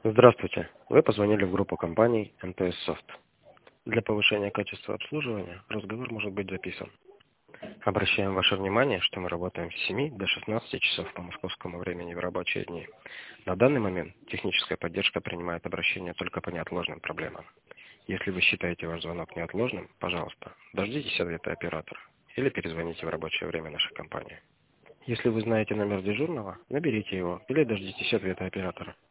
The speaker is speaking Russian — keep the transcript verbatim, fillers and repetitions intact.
Здравствуйте. Вы позвонили в группу компаний эн тэ эс Soft. Для повышения качества обслуживания разговор может быть записан. Обращаем ваше внимание, что мы работаем с семи до шестнадцати часов по московскому времени в рабочие дни. На данный момент техническая поддержка принимает обращение только по неотложным проблемам. Если вы считаете ваш звонок неотложным, пожалуйста, дождитесь ответа оператора или перезвоните в рабочее время нашей компании. Если вы знаете номер дежурного, наберите его или дождитесь ответа оператора.